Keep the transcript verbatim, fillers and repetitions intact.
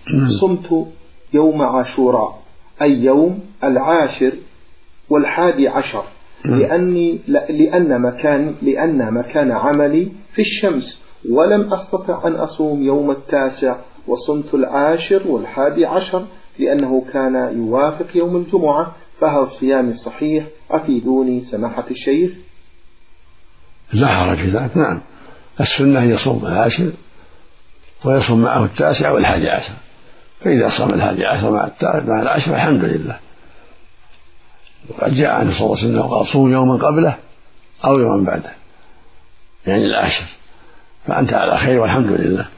صمت يوم عاشوراء أي يوم العاشر والحادي عشر، لأني لأن مكان لأن مكان عملي في الشمس، ولم أستطع أن أصوم يوم التاسع، وصمت العاشر والحادي عشر لأنه كان يوافق يوم الجمعة. فهل صيامي صحيح؟ أفيدوني سماحة الشيخ. لا حرج في ذلك، نعم، السنة هي يصوم العاشر ويصوم معه التاسع والحادي عشر، فإذا صام الحادي عشر مع مع العشر الحمد لله. وقد جاء عن صلى الله عليه وسلم قال صوم يوما قبله أو يوما بعده، يعني العاشر، فأنت على خير والحمد لله.